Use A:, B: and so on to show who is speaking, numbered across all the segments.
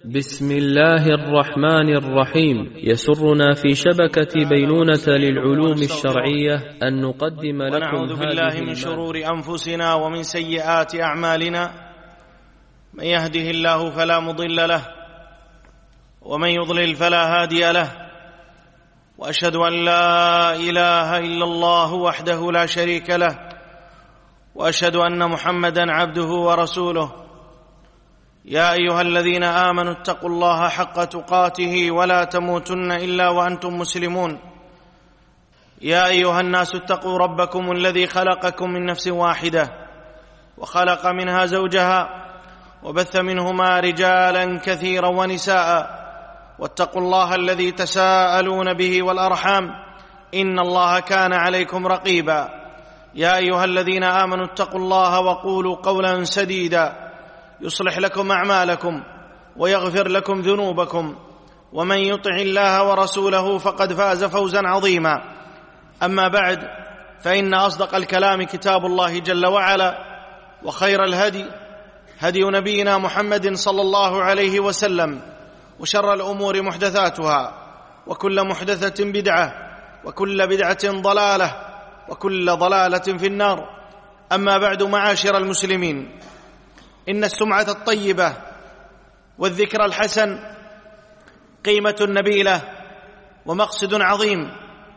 A: بسم الله الرحمن الرحيم. يسرنا في شبكة بينونة للعلوم الشرعية أن نقدم لكم
B: ونعوذ بالله من شرور أنفسنا ومن سيئات أعمالنا، من يهده الله فلا مضل له ومن يضلل فلا هادي له، وأشهد أن لا إله إلا الله وحده لا شريك له، وأشهد أن محمدًا عبده ورسوله. يا أيها الذين آمنوا اتقوا الله حق تقاته ولا تموتن إلا وأنتم مسلمون. يا أيها الناس اتقوا ربكم الذي خلقكم من نفس واحدة وخلق منها زوجها وبث منهما رجالا كثيرا ونساء، واتقوا الله الذي تساءلون به والأرحام إن الله كان عليكم رقيبا. يا أيها الذين آمنوا اتقوا الله وقولوا قولا سديدا يصلح لكم أعمالكم ويغفر لكم ذنوبكم، ومن يطع الله ورسوله فقد فاز فوزا عظيما. أما بعد، فإن أصدق الكلام كتاب الله جل وعلا، وخير الهدي هدي نبينا محمد صلى الله عليه وسلم، وشر الأمور محدثاتها، وكل محدثة بدعة، وكل بدعة ضلالة، وكل ضلالة في النار. أما بعد، معاشر المسلمين، إن السمعة الطيبة والذكر الحسن قيمة نبيلة ومقصد عظيم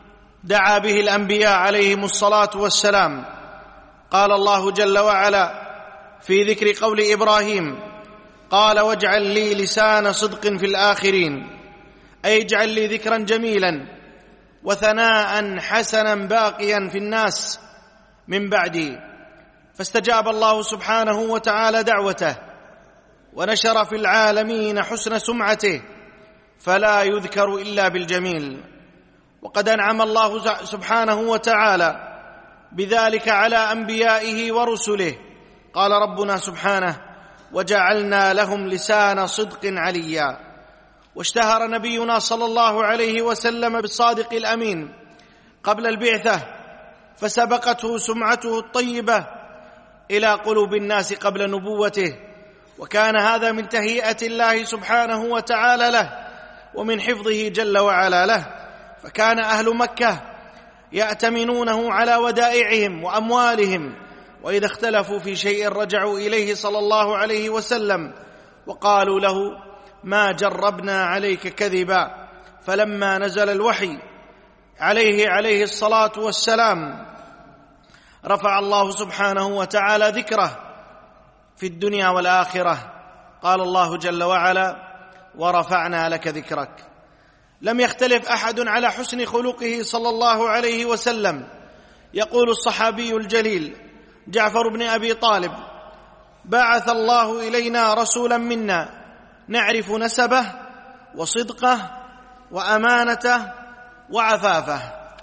B: دعا به الأنبياء عليهم الصلاة والسلام. قال الله جل وعلا في ذكر قول إبراهيم: قال واجعل لي لسان صدق في الآخرين، أي اجعل لي ذكرا جميلا وثناء حسنا باقيا في الناس من بعدي. فاستجاب الله سبحانه وتعالى دعوته، ونشر في العالمين حسن سمعته، فلا يذكر إلا بالجميل. وقد أنعم الله سبحانه وتعالى بذلك على أنبيائه ورسله. قال ربنا سبحانه: وجعلنا لهم لسان صدق عليا. واشتهر نبينا صلى الله عليه وسلم بالصادق الأمين قبل البعثة، فسبقته سمعته الطيبة إلى قلوب الناس قبل نبوته، وكان هذا من تهيئة الله سبحانه وتعالى له، ومن حفظه جل وعلا له. فكان أهل مكة يأتمنونه على ودائعهم وأموالهم، وإذا اختلفوا في شيء رجعوا إليه صلى الله عليه وسلم وقالوا له: ما جربنا عليك كذبا. فلما نزل الوحي عليه الصلاة والسلام رفع الله سبحانه وتعالى ذكره في الدنيا والآخرة. قال الله جل وعلا: ورفعنا لك ذكرك. لم يختلف أحد على حسن خلقه صلى الله عليه وسلم. يقول الصحابي الجليل جعفر بن أبي طالب: بعث الله إلينا رسولا منا نعرف نسبه وصدقه وأمانته وعفافه.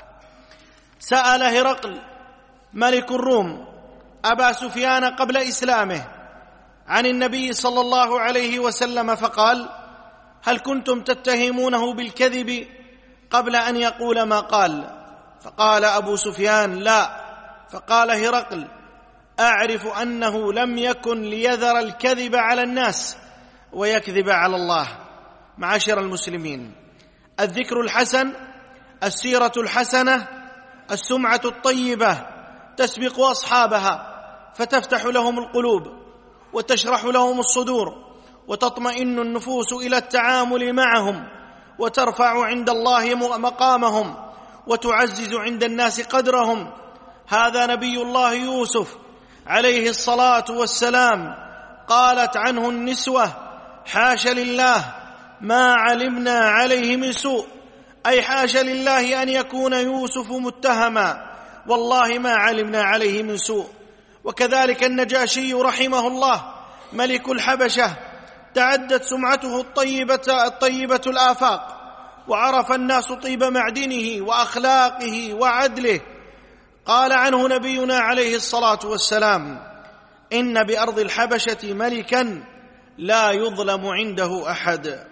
B: سأل هرقل ملك الروم أبا سفيان قبل إسلامه عن النبي صلى الله عليه وسلم فقال: هل كنتم تتهمونه بالكذب قبل أن يقول ما قال؟ فقال أبو سفيان: لا. فقال هرقل: أعرف أنه لم يكن ليذر الكذب على الناس ويكذب على الله. معاشر المسلمين، الذكر الحسن، السيرة الحسنة، السمعة الطيبة تسبق أصحابها، فتفتح لهم القلوب وتشرح لهم الصدور، وتطمئن النفوس إلى التعامل معهم، وترفع عند الله مقامهم، وتعزز عند الناس قدرهم. هذا نبي الله يوسف عليه الصلاة والسلام، قالت عنه النسوة: حاش لله ما علمنا عليه من سوء، أي حاش لله أن يكون يوسف متهما، والله ما علمنا عليه من سوء. وكذلك النجاشي رحمه الله ملك الحبشة، تعدت سمعته الطيبة الآفاق، وعرف الناس طيب معدنه وأخلاقه وعدله. قال عنه نبينا عليه الصلاة والسلام: إن بأرض الحبشة ملكا لا يظلم عنده أحد.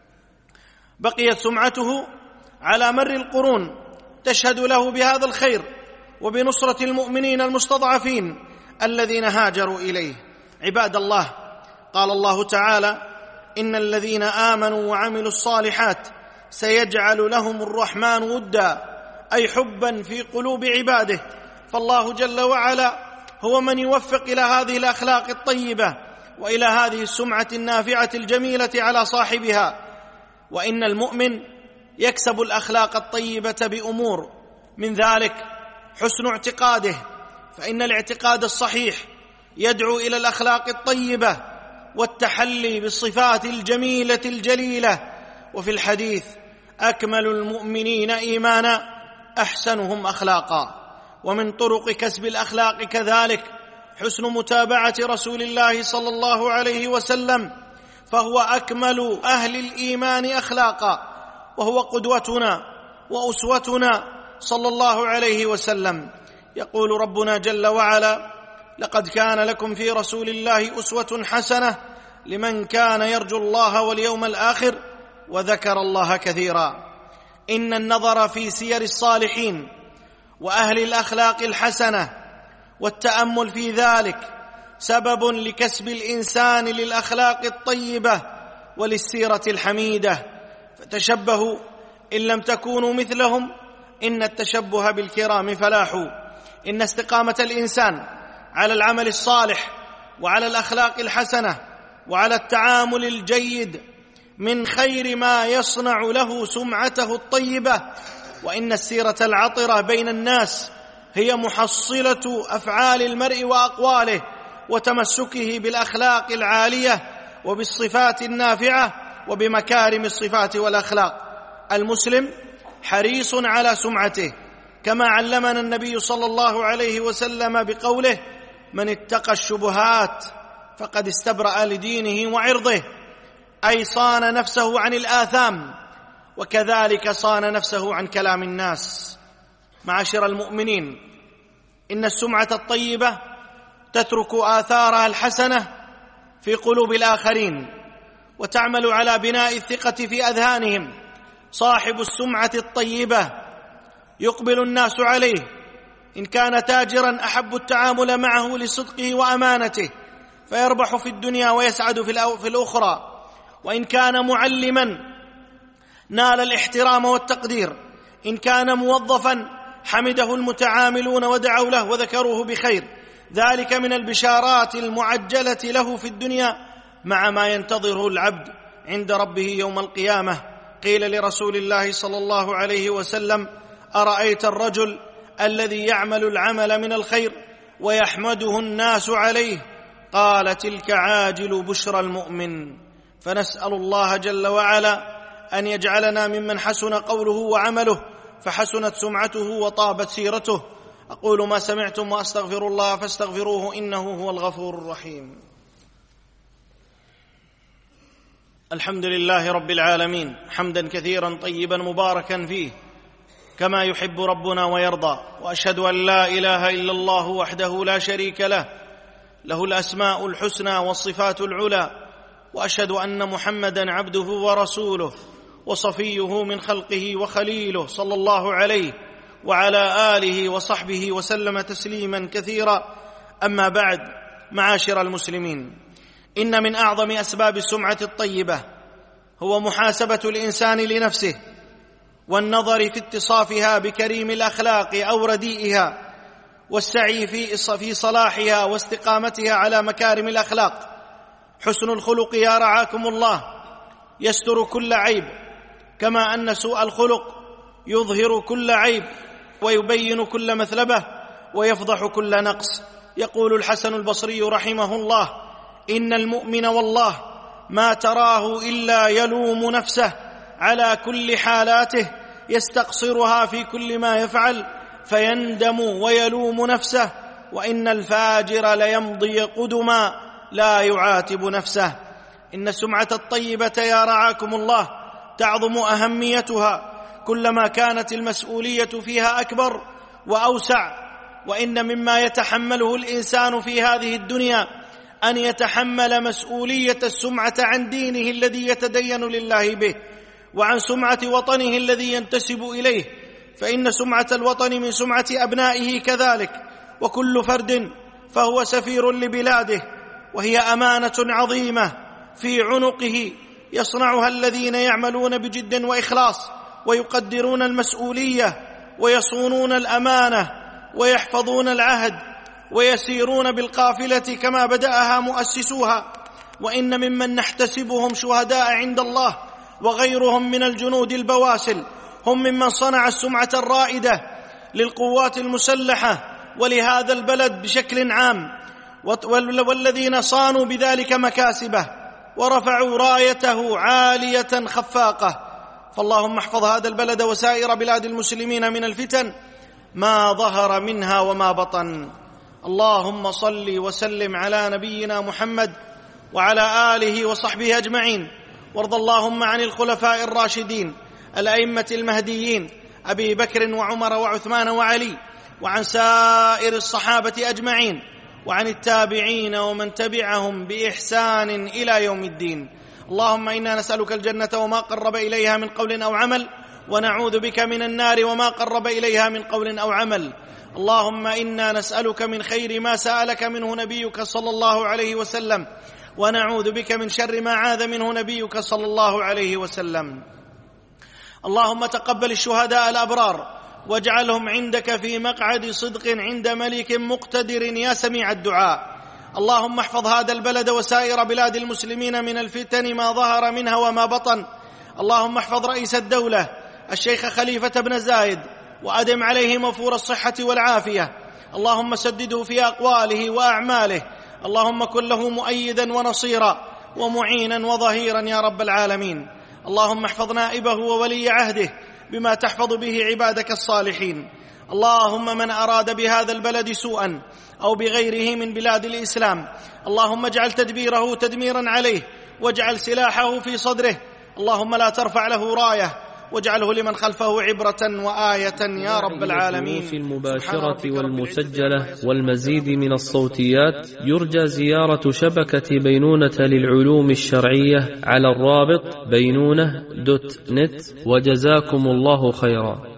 B: بقيت سمعته على مر القرون تشهد له بهذا الخير وبنصرة المؤمنين المستضعفين الذين هاجروا إليه. عباد الله، قال الله تعالى: إن الذين آمنوا وعملوا الصالحات سيجعل لهم الرحمن ودا، أي حبا في قلوب عباده. فالله جل وعلا هو من يوفق إلى هذه الأخلاق الطيبة وإلى هذه السمعة النافعة الجميلة على صاحبها. وإن المؤمن يكسب الأخلاق الطيبة بأمور، من ذلك حسن اعتقاده، فإن الاعتقاد الصحيح يدعو إلى الأخلاق الطيبة والتحلي بالصفات الجميلة الجليلة. وفي الحديث: أكمل المؤمنين إيمانا أحسنهم أخلاقا. ومن طرق كسب الأخلاق كذلك حسن متابعة رسول الله صلى الله عليه وسلم، فهو أكمل أهل الإيمان أخلاقا، وهو قدوتنا وأسوتنا صلى الله عليه وسلم. يقول ربنا جل وعلا: لقد كان لكم في رسول الله أسوة حسنة لمن كان يرجو الله واليوم الآخر وذكر الله كثيرا. إن النظر في سير الصالحين وأهل الأخلاق الحسنة والتأمل في ذلك سبب لكسب الإنسان للأخلاق الطيبة وللسيرة الحميدة. فتشبهوا إن لم تكونوا مثلهم، إن التشبه بالكرام فلاح. إن استقامة الإنسان على العمل الصالح وعلى الأخلاق الحسنة وعلى التعامل الجيد من خير ما يصنع له سمعته الطيبة. وإن السيرة العطرة بين الناس هي محصلة أفعال المرء وأقواله وتمسكه بالأخلاق العالية وبالصفات النافعة وبمكارم الصفات والأخلاق. المسلم حريص على سمعته، كما علمنا النبي صلى الله عليه وسلم بقوله: من اتقى الشبهات فقد استبرأ لدينه وعرضه، أي صان نفسه عن الآثام، وكذلك صان نفسه عن كلام الناس. معاشر المؤمنين، إن السمعة الطيبة تترك آثارها الحسنة في قلوب الآخرين وتعمل على بناء الثقة في أذهانهم. صاحب السمعة الطيبة يقبل الناس عليه، إن كان تاجرا أحب التعامل معه لصدقه وأمانته فيربح في الدنيا ويسعد في الأخرى، وإن كان معلما نال الاحترام والتقدير، إن كان موظفا حمده المتعاملون ودعوا له وذكروه بخير. ذلك من البشارات المعجلة له في الدنيا مع ما ينتظره العبد عند ربه يوم القيامة. قيل لرسول الله صلى الله عليه وسلم: أرأيت الرجل الذي يعمل العمل من الخير ويحمده الناس عليه؟ قال: تلك عاجل بشرى المؤمن. فنسأل الله جل وعلا أن يجعلنا ممن حسن قوله وعمله فحسنت سمعته وطابت سيرته. أقول ما سمعتم وأستغفر الله فاستغفروه إنه هو الغفور الرحيم. الحمد لله رب العالمين، حمدا كثيرا طيبا مباركا فيه كما يحب ربنا ويرضى. وأشهد أن لا إله إلا الله وحده لا شريك له، له الأسماء الحسنى والصفات العلى. وأشهد أن محمدا عبده ورسوله وصفيه من خلقه وخليله، صلى الله عليه وعلى آله وصحبه وسلم تسليما كثيرا. أما بعد، معاشر المسلمين، إن من أعظم أسباب السمعة الطيبة هو محاسبة الإنسان لنفسه والنظر في اتصافها بكريم الأخلاق أو رديئها، والسعي في صلاحها واستقامتها على مكارم الأخلاق. حسن الخلق يا رعاكم الله يستر كل عيب، كما أن سوء الخلق يظهر كل عيب ويبين كل مثلبة ويفضح كل نقص. يقول الحسن البصري رحمه الله: إن المؤمن والله ما تراه إلا يلوم نفسه على كل حالاته، يستقصرها في كل ما يفعل فيندم ويلوم نفسه، وإن الفاجر ليمضي قدما لا يعاتب نفسه. إن السمعة الطيبة يا رعاكم الله تعظم أهميتها كلما كانت المسؤولية فيها أكبر وأوسع. وإن مما يتحمله الإنسان في هذه الدنيا أن يتحمل مسؤولية السمعة عن دينه الذي يتدين لله به، وعن سمعة وطنه الذي ينتسب إليه، فإن سمعة الوطن من سمعة أبنائه كذلك، وكل فرد فهو سفير لبلاده، وهي أمانة عظيمة في عنقه يصنعها الذين يعملون بجد وإخلاص ويقدرون المسؤولية ويصونون الأمانة ويحفظون العهد ويسيرون بالقافلة كما بدأها مؤسسوها. وإن ممن نحتسبهم شهداء عند الله وغيرهم من الجنود البواسل هم ممن صنع السمعة الرائدة للقوات المسلحة ولهذا البلد بشكل عام، والذين صانوا بذلك مكاسبه ورفعوا رايته عالية خفاقة. فاللهم احفظ هذا البلد وسائر بلاد المسلمين من الفتن ما ظهر منها وما بطن. اللهم صل وسلم على نبينا محمد وعلى آله وصحبه أجمعين، وارض اللهم عن الخلفاء الراشدين الأئمة المهديين أبي بكر وعمر وعثمان وعلي، وعن سائر الصحابة أجمعين، وعن التابعين ومن تبعهم بإحسان إلى يوم الدين. اللهم إنا نسألك الجنة وما قرب إليها من قول أو عمل، ونعوذ بك من النار وما قرب إليها من قول أو عمل. اللهم إنا نسألك من خير ما سألك منه نبيك صلى الله عليه وسلم، ونعوذ بك من شر ما عاذ منه نبيك صلى الله عليه وسلم. اللهم تقبل الشهداء الأبرار واجعلهم عندك في مقعد صدق عند ملك مقتدر يا سميع الدعاء. اللهم احفظ هذا البلد وسائر بلاد المسلمين من الفتن ما ظهر منها وما بطن. اللهم احفظ رئيس الدولة الشيخ خليفة بن زايد وأدم عليه موفور الصحة والعافية. اللهم سدده في أقواله وأعماله. اللهم كن له مؤيدا ونصيرا ومعينا وظهيرا يا رب العالمين. اللهم احفظ نائبه وولي عهده بما تحفظ به عبادك الصالحين. اللهم من أراد بهذا البلد سوءا أو بغيره من بلاد الإسلام اللهم اجعل تدبيره تدميرا عليه، واجعل سلاحه في صدره. اللهم لا ترفع له راية، واجعله لمن خلفه عبرة وآية يا رب العالمين.
A: في المباشرة والمسجلة والمزيد من الصوتيات يرجى زيارة شبكة بينونة للعلوم الشرعية على الرابط بينونة.net. وجزاكم الله خيرا.